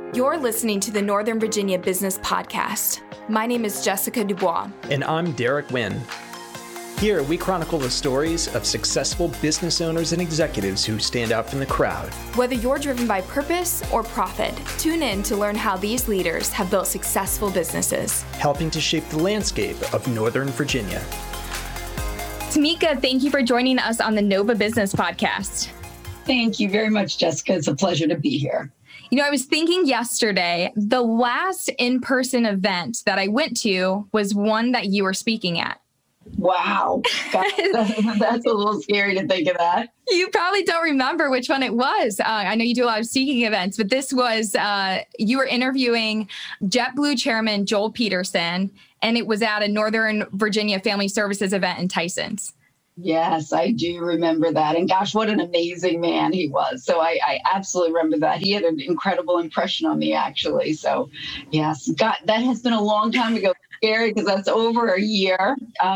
You're listening to the Northern Virginia Business Podcast. My name is Jessica Dubois. And I'm Derek Wynn. Here, we chronicle the stories of successful business owners and executives who stand out from the crowd. Whether you're driven by purpose or profit, tune in to learn how these leaders have built successful businesses, helping to shape the landscape of Northern Virginia. Tamika, thank you for joining us on the Nova Business Podcast. Thank you very much, Jessica. It's a pleasure to be here. You know, I was thinking yesterday, the last in-person event that I went to was one that you were speaking at. Wow. That's a little scary to think of that. You probably don't remember which one it was. I know you do a lot of speaking events, but this was, you were interviewing JetBlue Chairman Joel Peterson, and it was at a Northern Virginia Family Services event in Tysons. Yes, I do remember that. And gosh, what an amazing man he was. So I absolutely remember that. He had an incredible impression on me, actually. So yes, God, that has been a long time ago. Scary because that's over a year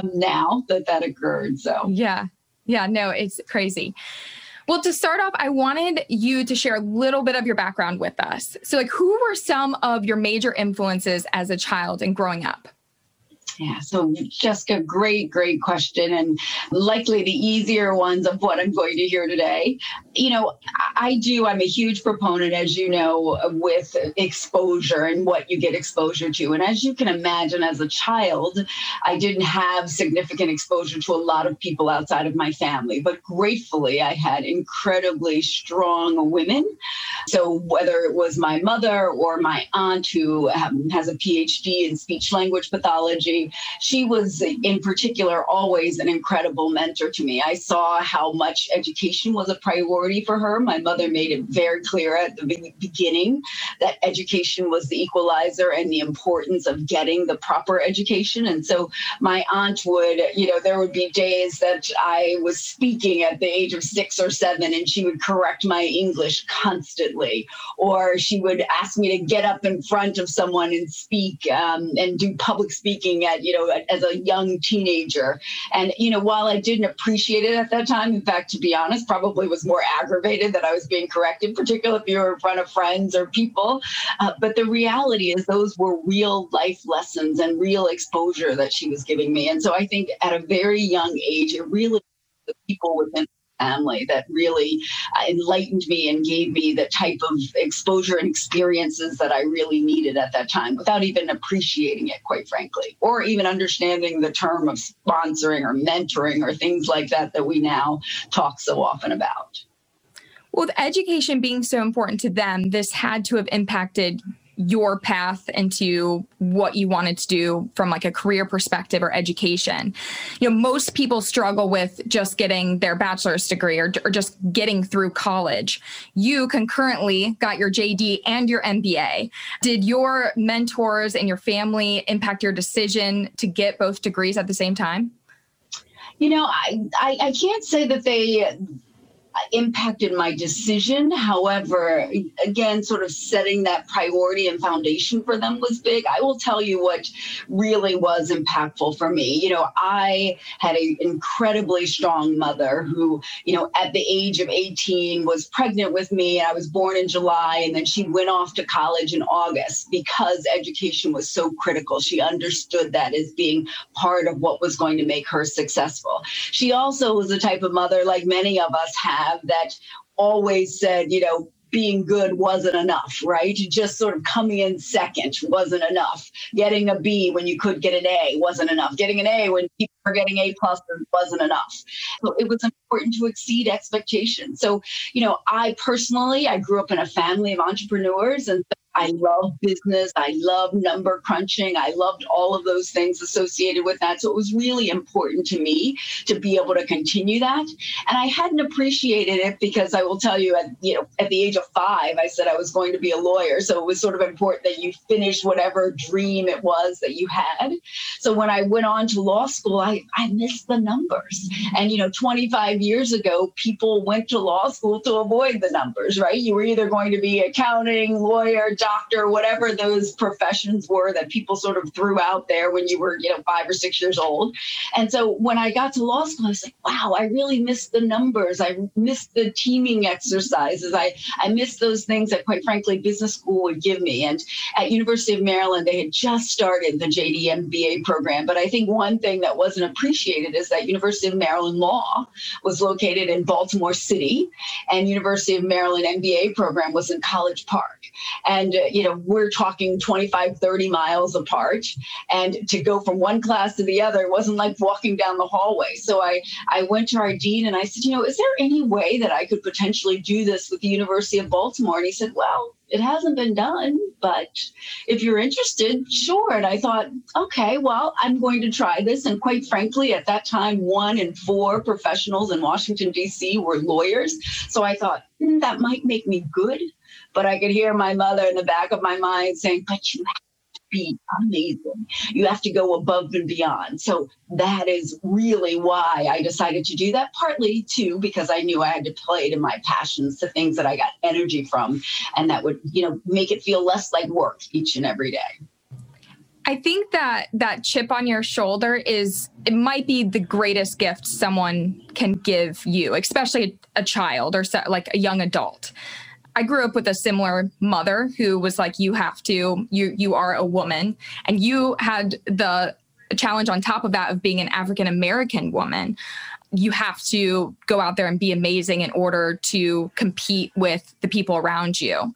now that occurred. So yeah, no, it's crazy. Well, to start off, I wanted you to share a little bit of your background with us. So who were some of your major influences as a child and growing up? Yeah. So Jessica, great question. And likely the easier ones of what I'm going to hear today. You know, I'm a huge proponent, as you know, with exposure and what you get exposure to. And as you can imagine, as a child, I didn't have significant exposure to a lot of people outside of my family, but gratefully I had incredibly strong women. So whether it was my mother or my aunt who has a PhD in speech language pathology, she was in particular always an incredible mentor to me. I saw how much education was a priority for her. My mother made it very clear at the beginning that education was the equalizer and the importance of getting the proper education. And so my aunt would, there would be days that I was speaking at the age of 6 or 7 and she would correct my English constantly, or she would ask me to get up in front of someone and speak and do public speaking as a young teenager. And, while I didn't appreciate it at that time, in fact, to be honest, probably was more aggravated that I was being corrected, particularly if you were in front of friends or people. But the reality is those were real life lessons and real exposure that she was giving me. And so I think at a very young age, it really the people within family that really enlightened me and gave me the type of exposure and experiences that I really needed at that time without even appreciating it, quite frankly, or even understanding the term of sponsoring or mentoring or things like that we now talk so often about. Well, with education being so important to them, this had to have impacted your path into what you wanted to do from like a career perspective or education. Most people struggle with just getting their bachelor's degree or just getting through college. You concurrently got your JD and your MBA. Did your mentors and your family impact your decision to get both degrees at the same time? I can't say that they impacted my decision. However, again, sort of setting that priority and foundation for them was big. I will tell you what really was impactful for me. I had an incredibly strong mother who, at the age of 18 was pregnant with me. I was born in July, and then she went off to college in August because education was so critical. She understood that as being part of what was going to make her successful. She also was the type of mother, like many of us have, that always said, being good wasn't enough, right? Just sort of coming in second wasn't enough. Getting a B when you could get an A wasn't enough. Getting an A when people were getting A+ wasn't enough. So it was important to exceed expectations. So, I grew up in a family of entrepreneurs, and I love business. I love number crunching. I loved all of those things associated with that. So it was really important to me to be able to continue that. And I hadn't appreciated it because I will tell you at the age of 5, I said I was going to be a lawyer. So it was sort of important that you finish whatever dream it was that you had. So when I went on to law school, I missed the numbers. And, 25 years ago, people went to law school to avoid the numbers, right? You were either going to be accounting, lawyer, doctor, whatever those professions were that people sort of threw out there when you were, 5 or 6 years old. And so when I got to law school, I was like, wow, I really missed the numbers. I missed the teaming exercises. I missed those things that, quite frankly, business school would give me. And at University of Maryland, they had just started the JD MBA program. But I think one thing that wasn't appreciated is that University of Maryland Law was located in Baltimore City, and University of Maryland MBA program was in College Park. And, we're talking 25, 30 miles apart. And to go from one class to the other wasn't like walking down the hallway. So I went to our dean and I said, is there any way that I could potentially do this with the University of Baltimore? And he said, well, it hasn't been done, but if you're interested, sure. And I thought, okay, well, I'm going to try this. And quite frankly, at that time, 1 in 4 professionals in Washington, D.C. were lawyers. So I thought, that might make me good. But I could hear my mother in the back of my mind saying, but you have to be amazing. You have to go above and beyond. So that is really why I decided to do that, partly too, because I knew I had to play to my passions, the things that I got energy from, and that would, make it feel less like work each and every day. I think that chip on your shoulder it might be the greatest gift someone can give you, especially a child or like a young adult. I grew up with a similar mother who was like, you are a woman, and you had the challenge on top of that of being an African-American woman. You have to go out there and be amazing in order to compete with the people around you.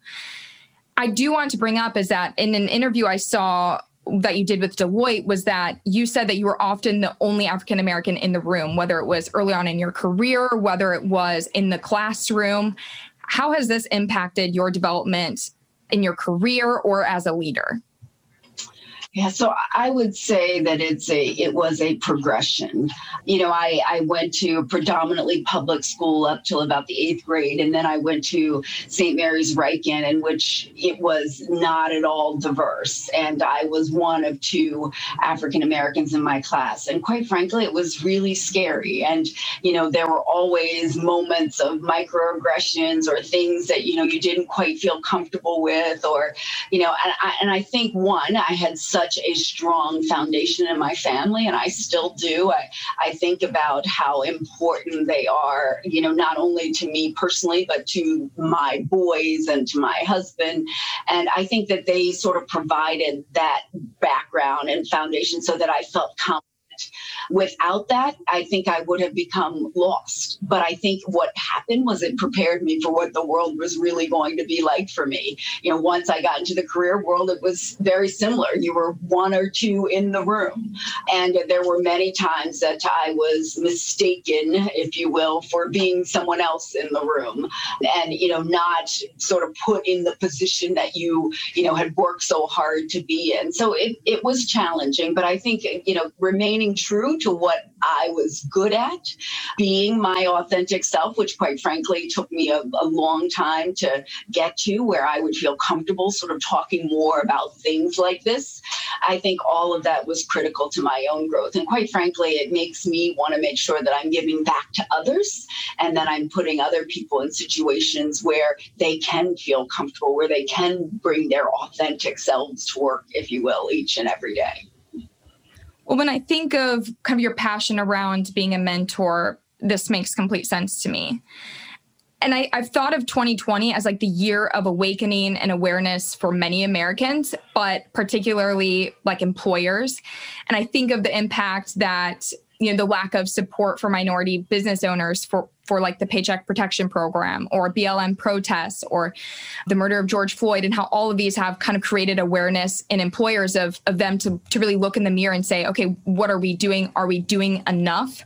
I do want to bring up is that in an interview I saw that you did with Deloitte was that you said that you were often the only African-American in the room, whether it was early on in your career, whether it was in the classroom. How has this impacted your development in your career or as a leader? Yeah, so I would say that it was a progression. I went to predominantly public school up till about the 8th grade, and then I went to St. Mary's Riken, in which it was not at all diverse. And I was one of 2 African Americans in my class. And quite frankly, it was really scary. And, there were always moments of microaggressions or things that, you didn't quite feel comfortable with, or, and I think I had such a strong foundation in my family, and I still do. I think about how important they are, not only to me personally, but to my boys and to my husband. And I think that they sort of provided that background and foundation so that I felt confident. Without that, I think I would have become lost. But I think what happened was it prepared me for what the world was really going to be like for me. Once I got into the career world, it was very similar. You were 1 or 2 in the room. And there were many times that I was mistaken, if you will, for being someone else in the room and, not sort of put in the position that you had worked so hard to be in. So it was challenging, but I think, remaining true to what I was good at, being my authentic self, which quite frankly took me a long time to get to, where I would feel comfortable sort of talking more about things like this. I think all of that was critical to my own growth. And quite frankly, it makes me want to make sure that I'm giving back to others and that I'm putting other people in situations where they can feel comfortable, where they can bring their authentic selves to work, if you will, each and every day. Well, when I think of kind of your passion around being a mentor, this makes complete sense to me. And I've thought of 2020 as like the year of awakening and awareness for many Americans, but particularly like employers. And I think of the impact that, the lack of support for minority business owners for like the Paycheck Protection Program or BLM protests or the murder of George Floyd, and how all of these have kind of created awareness in employers of them to really look in the mirror and say, okay, what are we doing? Are we doing enough?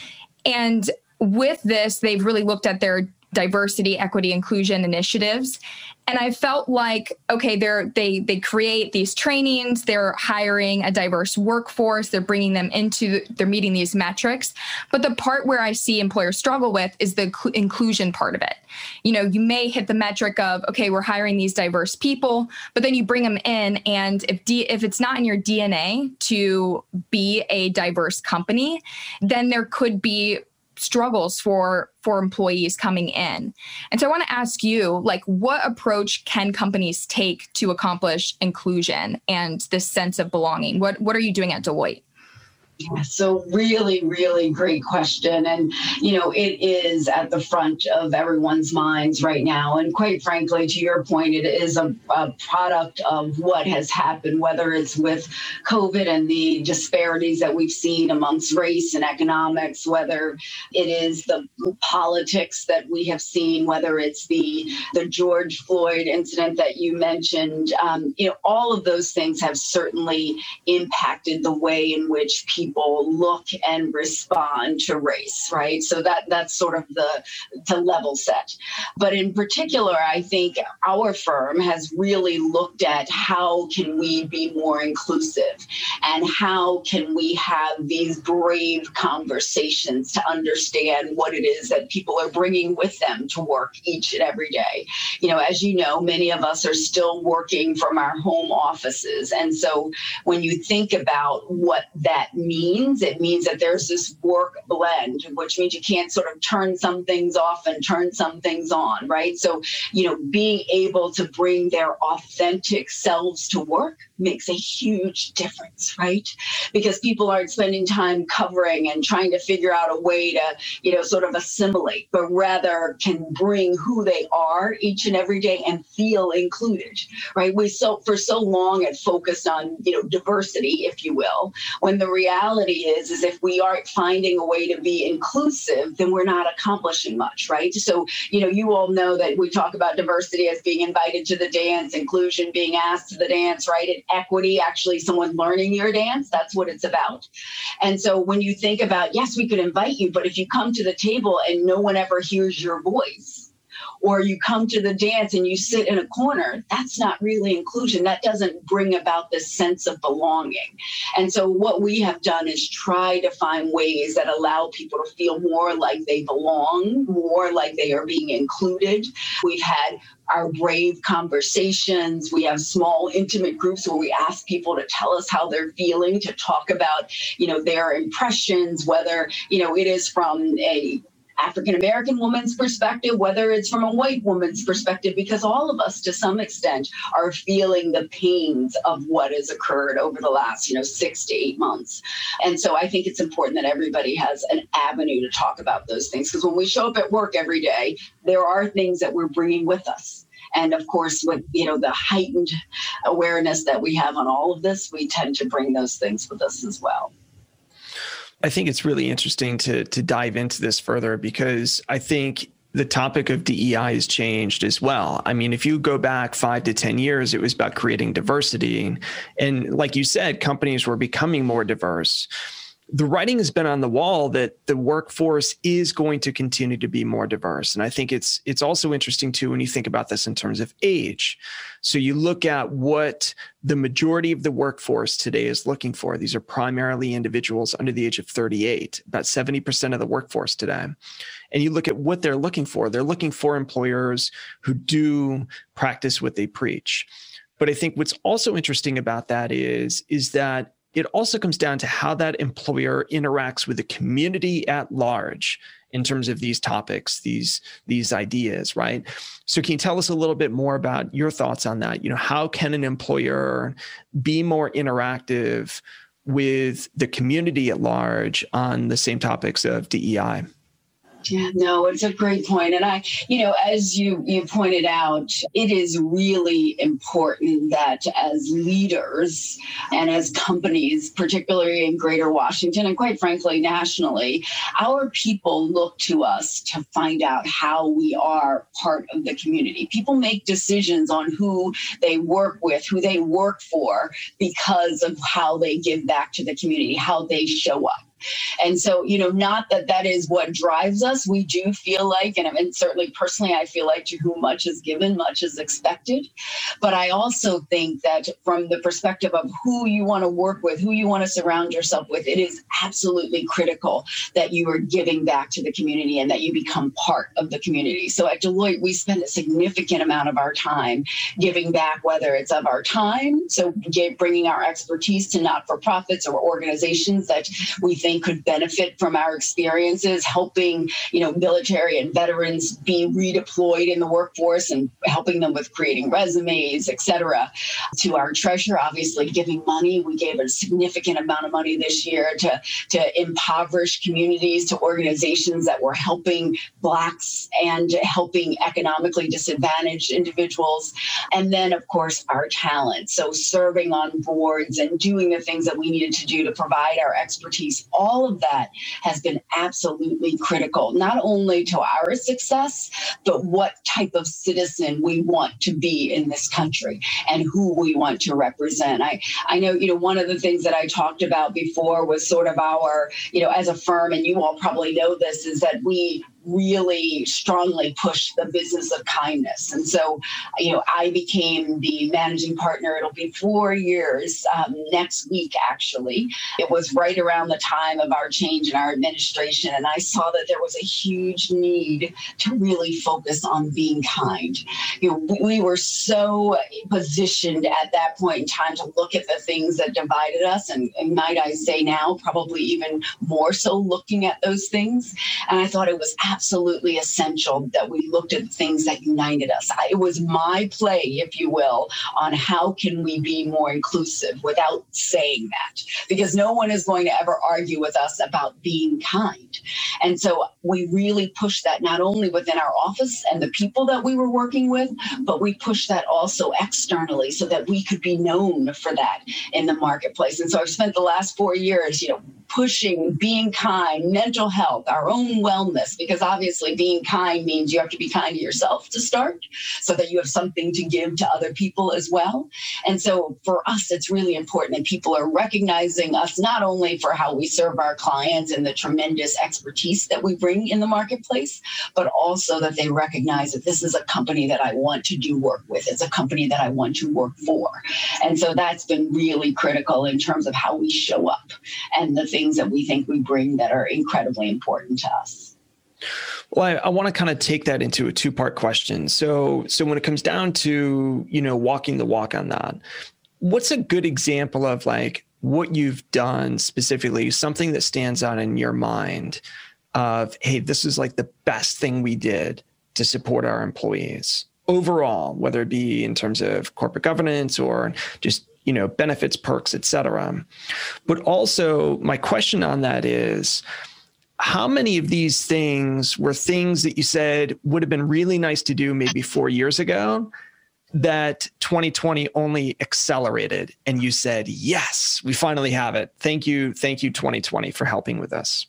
And with this, they've really looked at their diversity, equity, inclusion initiatives. And I felt like, okay, they create these trainings, they're hiring a diverse workforce, they're bringing them they're meeting these metrics. But the part where I see employers struggle with is the inclusion part of it. You may hit the metric of, okay, we're hiring these diverse people, but then you bring them in. And if it's not in your DNA to be a diverse company, then there could be struggles for employees coming in. And so I want to ask you, like, what approach can companies take to accomplish inclusion and this sense of belonging? What are you doing at Deloitte? Yeah, so really, really great question. And, it is at the front of everyone's minds right now. And quite frankly, to your point, it is a product of what has happened, whether it's with COVID and the disparities that we've seen amongst race and economics, whether it is the politics that we have seen, whether it's the George Floyd incident that you mentioned. All of those things have certainly impacted the way in which people look and respond to race, right? So that's sort of the level set. But in particular, I think our firm has really looked at how can we be more inclusive and how can we have these brave conversations to understand what it is that people are bringing with them to work each and every day. As you know, many of us are still working from our home offices. And so when you think about what that means, it means that there's this work blend, which means you can't sort of turn some things off and turn some things on, right? So, being able to bring their authentic selves to work makes a huge difference, right? Because people aren't spending time covering and trying to figure out a way to, sort of assimilate, but rather can bring who they are each and every day and feel included, right? For so long had focused on, diversity, if you will, when the reality is if we aren't finding a way to be inclusive, then we're not accomplishing much, right? So, you all know that we talk about diversity as being invited to the dance, inclusion being asked to the dance, right? And equity, actually someone learning your dance, that's what it's about. And so when you think about, yes, we could invite you, but if you come to the table and no one ever hears your voice, or you come to the dance and you sit in a corner, that's not really inclusion. That doesn't bring about this sense of belonging. And so what we have done is try to find ways that allow people to feel more like they belong, more like they are being included. We've had our brave conversations. We have small, intimate groups where we ask people to tell us how they're feeling, to talk about, their impressions, whether, it is from a African-American woman's perspective, whether it's from a white woman's perspective, because all of us to some extent are feeling the pains of what has occurred over the last, 6 to 8 months. And so I think it's important that everybody has an avenue to talk about those things, because when we show up at work every day, there are things that we're bringing with us. And of course, with, the heightened awareness that we have on all of this, we tend to bring those things with us as well. I think it's really interesting to dive into this further, because I think the topic of DEI has changed as well. I mean, if you go back 5 to 10 years, it was about creating diversity. And like you said, companies were becoming more diverse. The writing has been on the wall that the workforce is going to continue to be more diverse. And I think it's also interesting too, when you think about this in terms of age. So you look at what the majority of the workforce today is looking for. These are primarily individuals under the age of 38, about 70% of the workforce today. And you look at what they're looking for. They're looking for employers who do practice what they preach. But I think what's also interesting about that is that it also comes down to how that employer interacts with the community at large in terms of these topics, these ideas, right? So can you tell us a little bit more about your thoughts on that? How can an employer be more interactive with the community at large on the same topics of DEI? Yeah, no, it's a great point. And as you pointed out, it is really important that as leaders and as companies, particularly in Greater Washington and quite frankly, nationally, our people look to us to find out how we are part of the community. People make decisions on who they work with, who they work for, because of how they give back to the community, how they show up. And so, not that is what drives us. We do feel like, and certainly personally, I feel like to whom much is given, much is expected. But I also think that from the perspective of who you want to work with, who you want to surround yourself with, it is absolutely critical that you are giving back to the community and that you become part of the community. So at Deloitte, we spend a significant amount of our time giving back, whether it's of our time, so bringing our expertise to not-for-profits or organizations that we think think could benefit from our experiences, helping, military and veterans be redeployed in the workforce and helping them with creating resumes, et cetera. To our treasurer, obviously giving money. We gave a significant amount of money this year to impoverished communities, to organizations that were helping Blacks and helping economically disadvantaged individuals. And then, of course, our talent. So serving on boards and doing the things that we needed to do to provide our expertise. All of that has been absolutely critical, not only to our success, but what type of citizen we want to be in this country and who we want to represent. I know, one of the things that I talked about before was sort of our, as a firm, and you all probably know this, is that we really strongly push the business of kindness. And so, I became the managing partner. It'll be 4 years next week, actually. It was right around the time of our change in our administration. And I saw that there was a huge need to really focus on being kind. We were so positioned at that point in time to look at the things that divided us. And might I say now, probably even more so looking at those things. And I thought it was absolutely essential that we looked at the things that united us. It was my play, if you will, on how can we be more inclusive without saying that, because no one is going to ever argue with us about being kind. And so we really pushed that not only within our office and the people that we were working with, but we pushed that also externally so that we could be known for that in the marketplace. And so I've spent the last 4 years, pushing being kind, mental health, our own wellness, because obviously being kind means you have to be kind to yourself to start so that you have something to give to other people as well. And so for us, it's really important that people are recognizing us not only for how we serve our clients and the tremendous expertise that we bring in the marketplace, but also that they recognize that this is a company that I want to do work with. It's a company that I want to work for. And so that's been really critical in terms of how we show up and the things that we think we bring that are incredibly important to us. Well, I want to kind of take that into a two-part question. So when it comes down to, walking the walk on that, what's a good example of like what you've done specifically, something that stands out in your mind of, hey, this is like the best thing we did to support our employees overall, whether it be in terms of corporate governance or just, benefits, perks, et cetera. But also my question on that is, how many of these things were things that you said would have been really nice to do maybe 4 years ago that 2020 only accelerated and you said, yes, we finally have it. Thank you, 2020, for helping with us.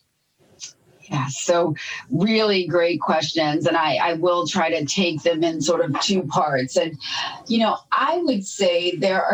Yeah, so really great questions. And I will try to take them in sort of two parts. And, I would say there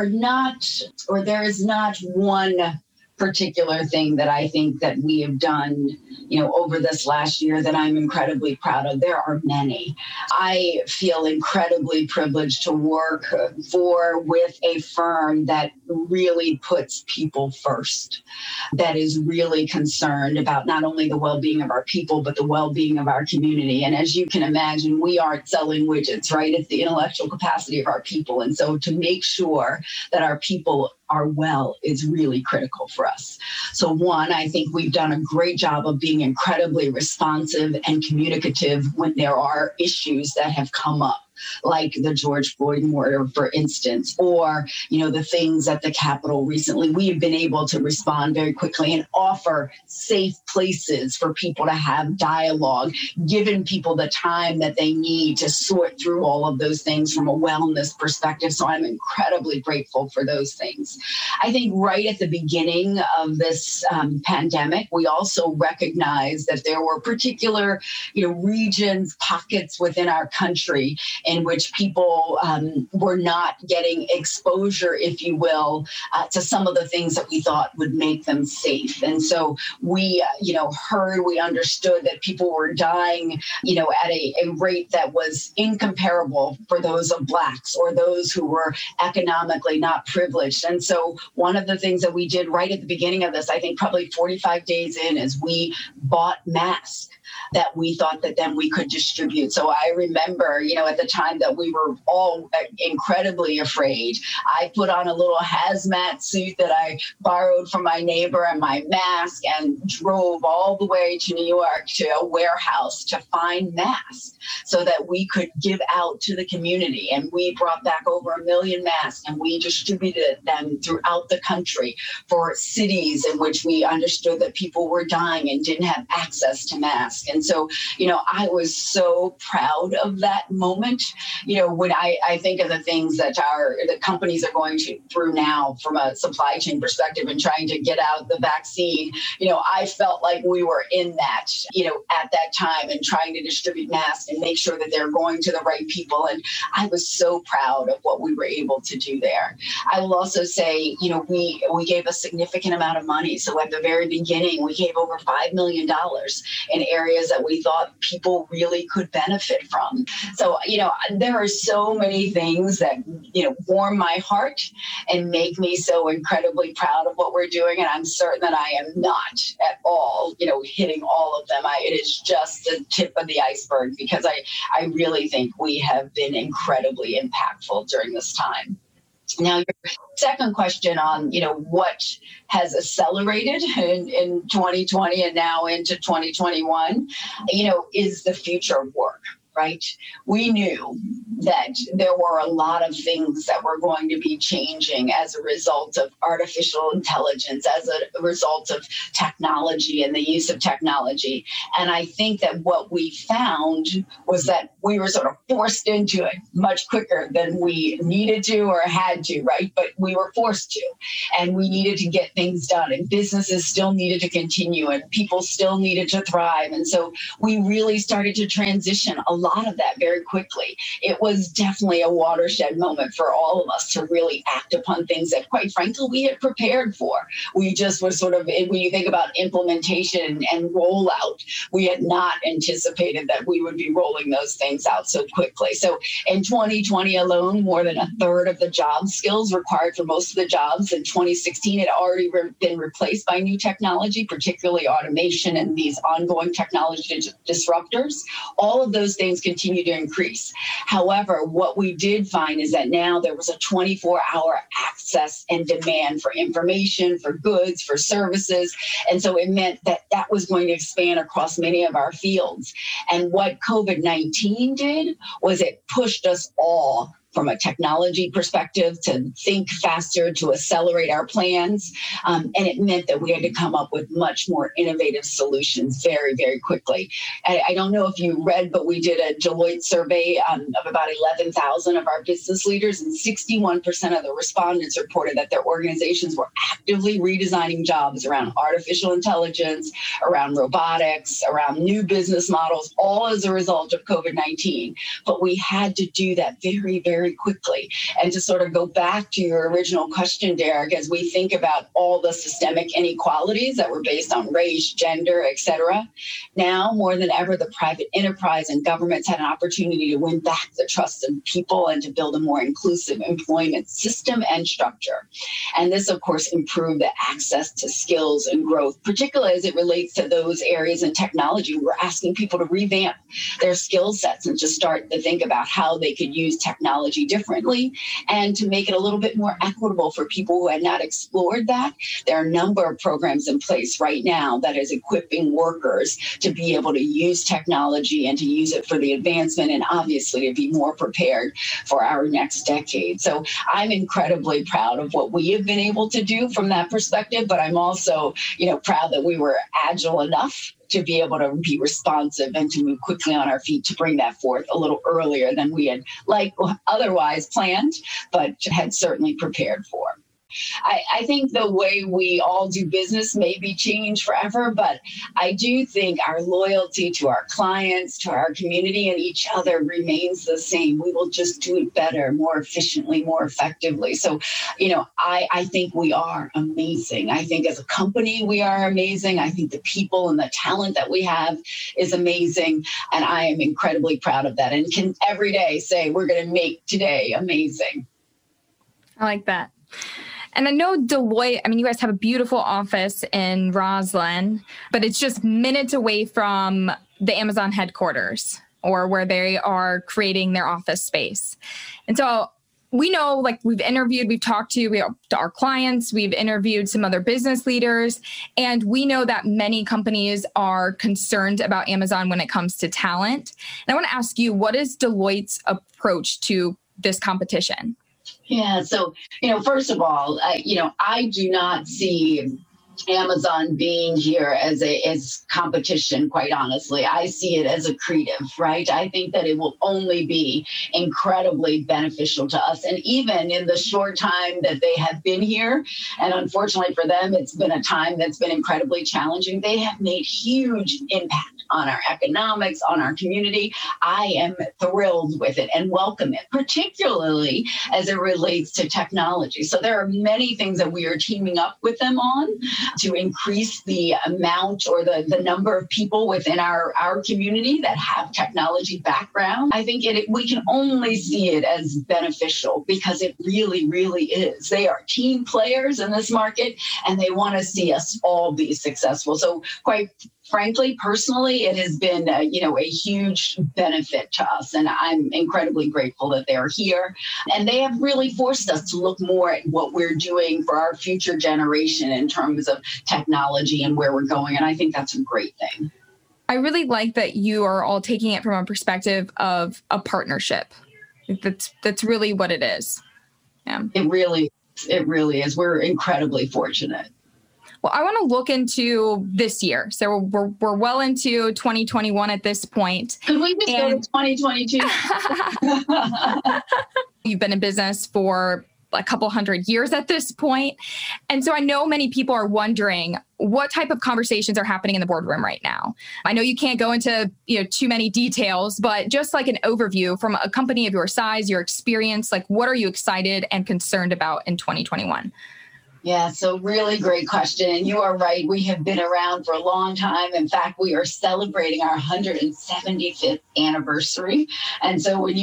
is not one particular thing that I think that we have done, over this last year that I'm incredibly proud of. There are many. I feel incredibly privileged to work with a firm that really puts people first, that is really concerned about not only the well-being of our people, but the well-being of our community. And as you can imagine, we aren't selling widgets, right? It's the intellectual capacity of our people. And so to make sure that our people are well is really critical for us. So one, I think we've done a great job of being incredibly responsive and communicative when there are issues that have come up, like the George Floyd murder, for instance, or, the things at the Capitol recently. We have been able to respond very quickly and offer safe places for people to have dialogue, given people the time that they need to sort through all of those things from a wellness perspective. So I'm incredibly grateful for those things. I think right at the beginning of this pandemic, we also recognized that there were particular, regions, pockets within our country in which people were not getting exposure, if you will, to some of the things that we thought would make them safe. And so we, we understood that people were dying, at a rate that was incomparable for those of Blacks or those who were economically not privileged. And so one of the things that we did right at the beginning of this, I think probably 45 days in, is we bought masks that we thought that then we could distribute. So I remember, at the time that we were all incredibly afraid, I put on a little hazmat suit that I borrowed from my neighbor and my mask and drove all the way to New York to a warehouse to find masks so that we could give out to the community. And we brought back over 1 million masks and we distributed them throughout the country for cities in which we understood that people were dying and didn't have access to masks. And so, I was so proud of that moment. When I think of the things that the companies are going through now from a supply chain perspective and trying to get out the vaccine, I felt like we were in that, at that time and trying to distribute masks and make sure that they're going to the right people. And I was so proud of what we were able to do there. I will also say, we gave a significant amount of money. So at the very beginning, we gave over $5 million in areas that we thought people really could benefit from. So, there are so many things that, warm my heart and make me so incredibly proud of what we're doing. And I'm certain that I am not at all, hitting all of them. It is just the tip of the iceberg because I really think we have been incredibly impactful during this time. Now, your second question on, what has accelerated in 2020 and now into 2021, is the future of work. Right? We knew that there were a lot of things that were going to be changing as a result of artificial intelligence, as a result of technology and the use of technology. And I think that what we found was that we were sort of forced into it much quicker than we needed to or had to, right? But we were forced to, and we needed to get things done, and businesses still needed to continue, and people still needed to thrive. And so we really started to transition a lot of that very quickly. It was definitely a watershed moment for all of us to really act upon things that, quite frankly, we had prepared for. We just were sort of, when you think about implementation and rollout, we had not anticipated that we would be rolling those things out so quickly. So in 2020 alone, more than 1/3 of the job skills required for most of the jobs in 2016 had already been replaced by new technology, particularly automation and these ongoing technology disruptors. All of those things continue to increase. However, what we did find is that now there was a 24-hour access and demand for information, for goods, for services. And so it meant that that was going to expand across many of our fields. And what COVID-19 did was it pushed us all from a technology perspective to think faster, to accelerate our plans. And it meant that we had to come up with much more innovative solutions very, very quickly. I don't know if you read, but we did a Deloitte survey of about 11,000 of our business leaders, and 61% of the respondents reported that their organizations were actively redesigning jobs around artificial intelligence, around robotics, around new business models, all as a result of COVID-19. But we had to do that very, very quickly. And to sort of go back to your original question, Derek, as we think about all the systemic inequalities that were based on race, gender, et cetera, now more than ever, the private enterprise and governments had an opportunity to win back the trust of people and to build a more inclusive employment system and structure. And this, of course, improved the access to skills and growth, particularly as it relates to those areas in technology. We're asking people to revamp their skill sets and to start to think about how they could use technology differently and to make it a little bit more equitable for people who had not explored that. There are a number of programs in place right now that is equipping workers to be able to use technology and to use it for the advancement and obviously to be more prepared for our next decade. So I'm incredibly proud of what we have been able to do from that perspective, but I'm also, proud that we were agile enough to be able to be responsive and to move quickly on our feet to bring that forth a little earlier than we had otherwise planned, but had certainly prepared for. I think the way we all do business may be changed forever, but I do think our loyalty to our clients, to our community, and each other remains the same. We will just do it better, more efficiently, more effectively. So, I think we are amazing. I think as a company, we are amazing. I think the people and the talent that we have is amazing. And I am incredibly proud of that and can every day say, we're going to make today amazing. I like that. And I know Deloitte, you guys have a beautiful office in Roslyn, but it's just minutes away from the Amazon headquarters or where they are creating their office space. And so we know, like we've talked to our clients, we've interviewed some other business leaders, and we know that many companies are concerned about Amazon when it comes to talent. And I want to ask you, what is Deloitte's approach to this competition? Yeah. So, first of all, I do not see Amazon being here as competition, quite honestly. I see it as accretive, right? I think that it will only be incredibly beneficial to us. And even in the short time that they have been here, and unfortunately for them, it's been a time that's been incredibly challenging, they have made huge impact on our economics, on our community. I am thrilled with it and welcome it, particularly as it relates to technology. So there are many things that we are teaming up with them on to increase the amount or the number of people within our community that have technology background. I think we can only see it as beneficial because it really, really is. They are team players in this market and they want to see us all be successful. So quite frankly, personally, it has been a huge benefit to us. And I'm incredibly grateful that they're here. And they have really forced us to look more at what we're doing for our future generation in terms of technology and where we're going. And I think that's a great thing. I really like that you are all taking it from a perspective of a partnership. That's really what it is. Yeah. It really is. We're incredibly fortunate. Well, I want to look into this year. So we're well into 2021 at this point. Could we just go to 2022? You've been in business for a couple hundred years at this point. And so I know many people are wondering what type of conversations are happening in the boardroom right now. I know you can't go into too many details, but just like an overview from a company of your size, your experience, like what are you excited and concerned about in 2021? Yeah, so really great question. And you are right. We have been around for a long time. In fact, we are celebrating our 175th anniversary. And so when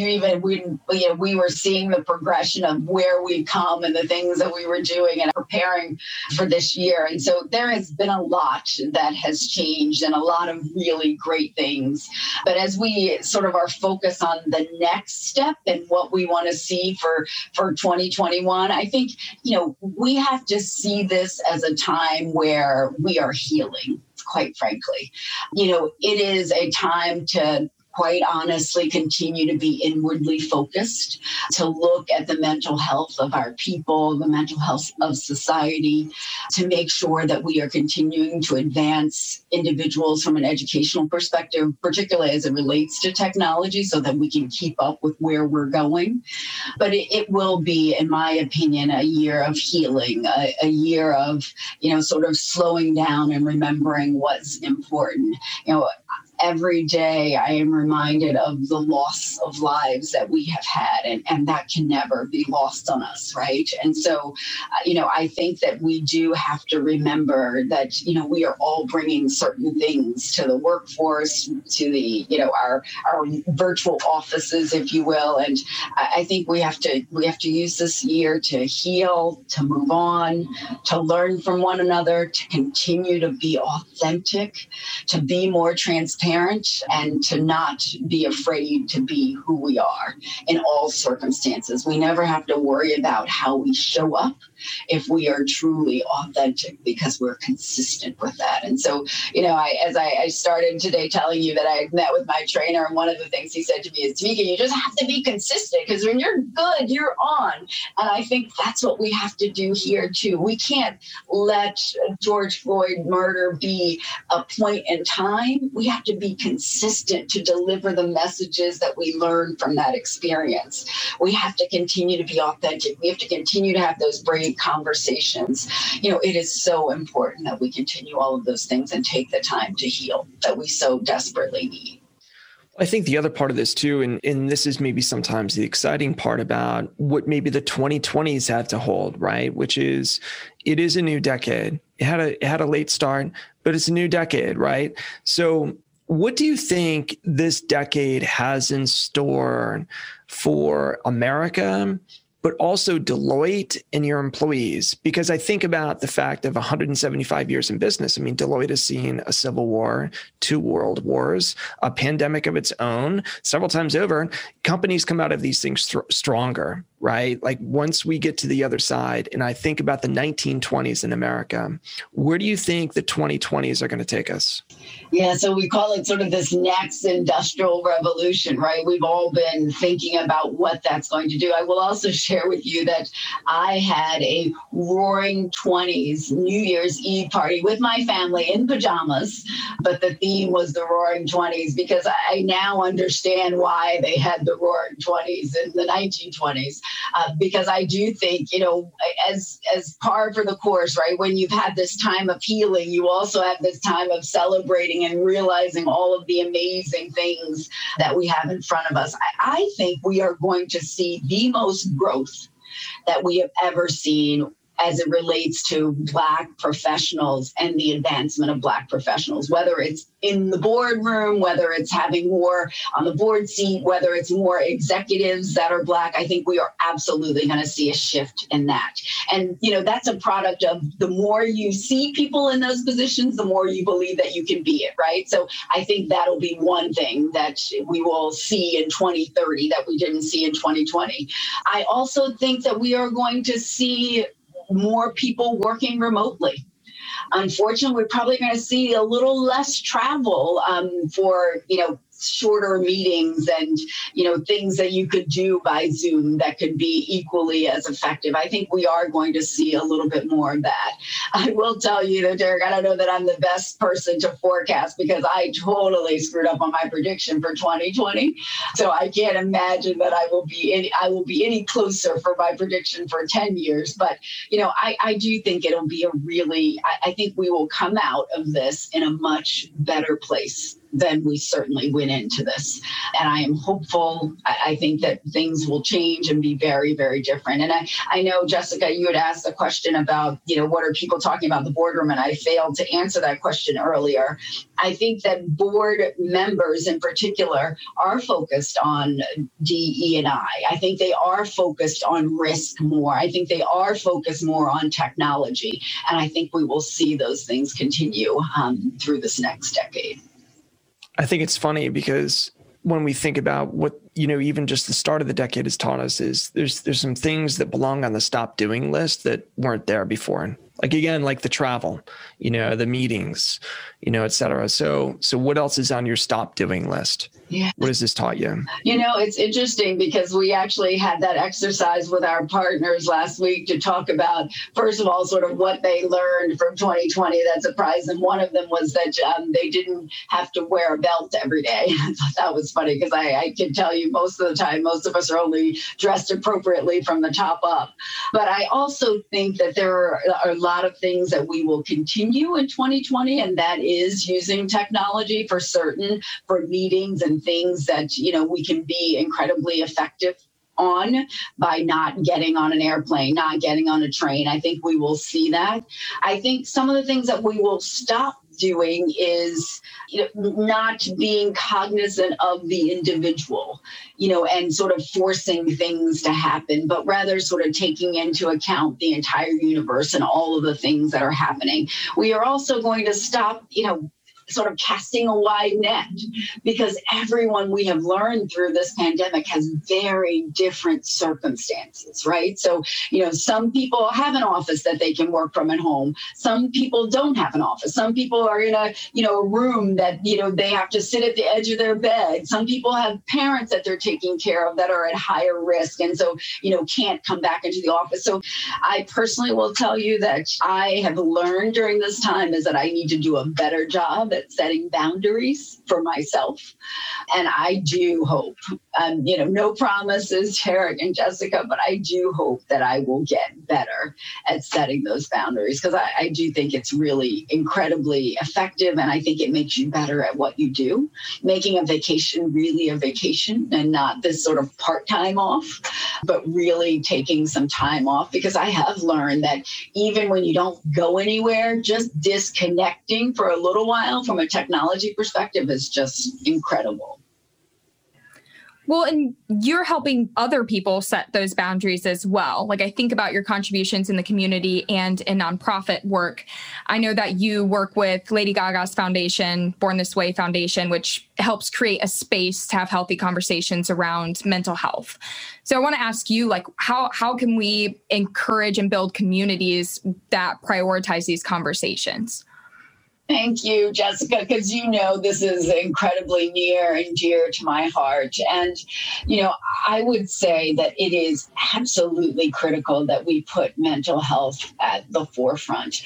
we were seeing the progression of where we've come and the things that we were doing and preparing for this year. And so there has been a lot that has changed and a lot of really great things. But as we sort of are focused on the next step and what we want to see for 2021, I think, we have to see this as a time where we are healing, quite frankly. It is a time to quite honestly continue to be inwardly focused, to look at the mental health of our people, the mental health of society, to make sure that we are continuing to advance individuals from an educational perspective, particularly as it relates to technology, so that we can keep up with where we're going. But it will be, in my opinion, a year of healing, a year of, sort of slowing down and remembering what's important. Every day I am reminded of the loss of lives that we have had, and that can never be lost on us, right? And so, I think that we do have to remember that, we are all bringing certain things to the workforce, to the, our virtual offices, if you will. And I think we have to use this year to heal, to move on, to learn from one another, to continue to be authentic, to be more transparent, and to not be afraid to be who we are in all circumstances. We never have to worry about how we show up if we are truly authentic, because we're consistent with that. And so, as I started today telling you that I had met with my trainer, and one of the things he said to me is, Tamika, you just have to be consistent, because when you're good, you're on. And I think that's what we have to do here too. We can't let George Floyd murder be a point in time. We have to be consistent to deliver the messages that we learn from that experience. We have to continue to be authentic. We have to continue to have those brave conversations. It is so important that we continue all of those things and take the time to heal that we so desperately need. I think the other part of this too, and this is maybe sometimes the exciting part about what maybe the 2020s have to hold, right? Which is, it is a new decade. It had a late start, but it's a new decade, right? So what do you think this decade has in store for America, but also Deloitte and your employees. Because I think about the fact of 175 years in business. I mean, Deloitte has seen a civil war, 2 world wars, a pandemic of its own, several times over. Companies come out of these things stronger, right? Like once we get to the other side, and I think about the 1920s in America, where do you think the 2020s are going to take us? Yeah, so we call it sort of this next industrial revolution, right? We've all been thinking about what that's going to do. I will also share with you that I had a roaring 20s New Year's Eve party with my family in pajamas, but the theme was the roaring 20s because I now understand why they had the roaring 20s in the 1920s. Because I do think, as par for the course, right? When you've had this time of healing, you also have this time of celebrating and realizing all of the amazing things that we have in front of us. I think we are going to see the most growth that we have ever seen as it relates to Black professionals and the advancement of Black professionals, whether it's in the boardroom, whether it's having more on the board seat, whether it's more executives that are Black. I think we are absolutely going to see a shift in that. And, that's a product of the more you see people in those positions, the more you believe that you can be it, right? So I think that'll be one thing that we will see in 2030 that we didn't see in 2020. I also think that we are going to see more people working remotely. Unfortunately, we're probably going to see a little less travel for, shorter meetings and, things that you could do by Zoom that could be equally as effective. I think we are going to see a little bit more of that. I will tell you though, Derek, I don't know that I'm the best person to forecast because I totally screwed up on my prediction for 2020. So I can't imagine that I will be any closer for my prediction for 10 years. But, I do think it'll be I think we will come out of this in a much better place than we certainly went into this. And I am hopeful. I think that things will change and be very, very different. And I know, Jessica, you had asked a question about, what are people talking about in the boardroom? And I failed to answer that question earlier. I think that board members in particular are focused on DE&I. I think they are focused on risk more. I think they are focused more on technology. And I think we will see those things continue through this next decade. I think it's funny because when we think about what, even just the start of the decade has taught us is there's some things that belong on the stop doing list that weren't there before. Like, again, like the travel, the meetings, et cetera. So what else is on your stop doing list? Yeah. What has this taught you? It's interesting because we actually had that exercise with our partners last week to talk about, first of all, sort of what they learned from 2020 that surprised them. One of them was that they didn't have to wear a belt every day. I thought that was funny because I can tell you most of the time, most of us are only dressed appropriately from the top up. But I also think that there are a lot of things that we will continue in 2020, and that is using technology for certain, for meetings and things that, we can be incredibly effective on by not getting on an airplane, not getting on a train. I think we will see that. I think some of the things that we will stop doing is not being cognizant of the individual, and sort of forcing things to happen, but rather sort of taking into account the entire universe and all of the things that are happening. We are also going to stop, sort of casting a wide net because everyone we have learned through this pandemic has very different circumstances, right? So, some people have an office that they can work from at home. Some people don't have an office. Some people are in a room that, they have to sit at the edge of their bed. Some people have parents that they're taking care of that are at higher risk. And so, can't come back into the office. So I personally will tell you that I have learned during this time is that I need to do a better job at setting boundaries for myself. And I do hope, no promises, Derek and Jessica, but I do hope that I will get better at setting those boundaries because I do think it's really incredibly effective. And I think it makes you better at what you do, making a vacation really a vacation and not this sort of part-time off, but really taking some time off because I have learned that even when you don't go anywhere, just disconnecting for a little while from a technology perspective is just incredible. Well, and you're helping other people set those boundaries as well. Like I think about your contributions in the community and in nonprofit work. I know that you work with Lady Gaga's foundation, Born This Way Foundation, which helps create a space to have healthy conversations around mental health. So I want to ask you, like, how can we encourage and build communities that prioritize these conversations? Thank you, Jessica, because this is incredibly near and dear to my heart. And, I would say that it is absolutely critical that we put mental health at the forefront.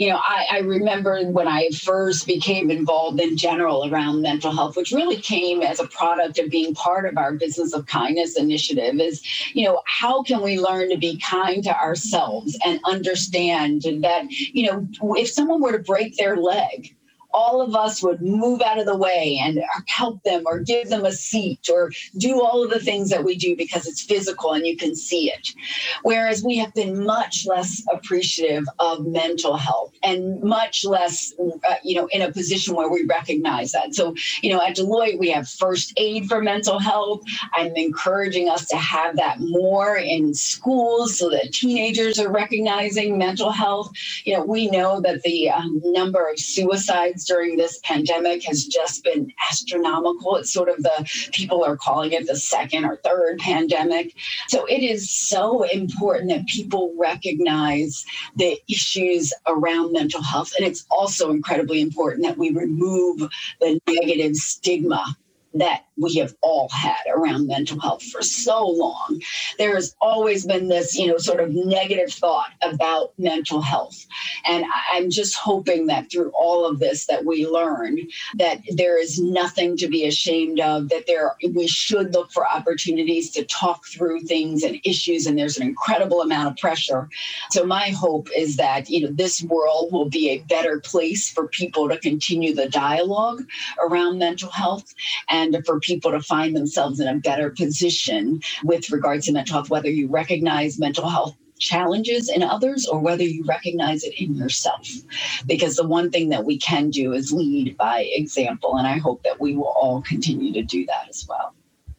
I remember when I first became involved in general around mental health, which really came as a product of being part of our Business of Kindness initiative, is, how can we learn to be kind to ourselves and understand that, if someone were to break their leg, all of us would move out of the way and help them or give them a seat or do all of the things that we do because it's physical and you can see it. Whereas we have been much less appreciative of mental health and much less, in a position where we recognize that. So, at Deloitte, we have first aid for mental health. I'm encouraging us to have that more in schools so that teenagers are recognizing mental health. We know that the number of suicides during this pandemic has just been astronomical. It's sort of people are calling it the second or third pandemic. So it is so important that people recognize the issues around mental health. And it's also incredibly important that we remove the negative stigma that we have all had around mental health for so long. There has always been this, sort of negative thought about mental health. And I'm just hoping that through all of this that we learn that there is nothing to be ashamed of, that we should look for opportunities to talk through things and issues, and there's an incredible amount of pressure. So my hope is that, this world will be a better place for people to continue the dialogue around mental health and for people to find themselves in a better position with regards to mental health, whether you recognize mental health challenges in others or whether you recognize it in yourself. Because the one thing that we can do is lead by example. And I hope that we will all continue to do that as well.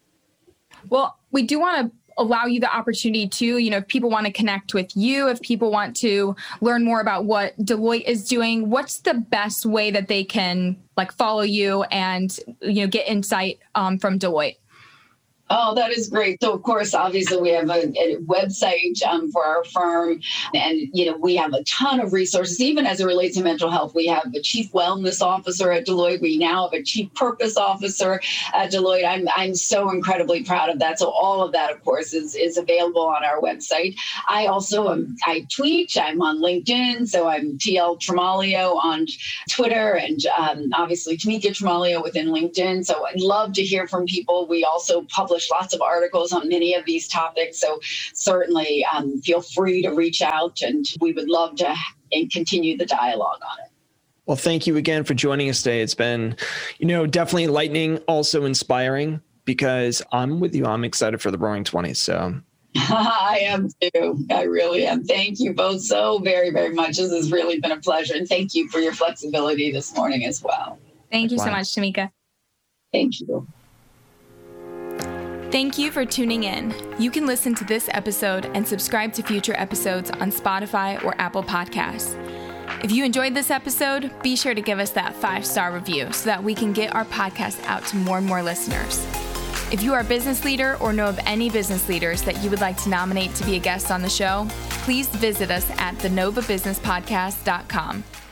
Well, we do want to allow you the opportunity to, if people want to connect with you, if people want to learn more about what Deloitte is doing, what's the best way that they can follow you and, get insight from Deloitte? Oh, that is great. So, of course, obviously, we have a website for our firm, and, we have a ton of resources, even as it relates to mental health. We have a chief wellness officer at Deloitte. We now have a chief purpose officer at Deloitte. I'm so incredibly proud of that. So all of that, of course, is available on our website. I also I tweet. I'm on LinkedIn. So I'm TL Tremalio on Twitter, and obviously Tamika Tremalio within LinkedIn. So I'd love to hear from people. We also publish lots of articles on many of these topics. So certainly feel free to reach out, and we would love to continue the dialogue on it. Well, thank you again for joining us today. It's been, definitely enlightening, also inspiring, because I'm with you. I'm excited for the Roaring 20s. So I am too. I really am. Thank you both so very, very much. This has really been a pleasure. And thank you for your flexibility this morning as well. Thank you so much, Tamika. Thank you. Thank you for tuning in. You can listen to this episode and subscribe to future episodes on Spotify or Apple Podcasts. If you enjoyed this episode, be sure to give us that 5-star review so that we can get our podcast out to more and more listeners. If you are a business leader or know of any business leaders that you would like to nominate to be a guest on the show, please visit us at thenovabusinesspodcast.com.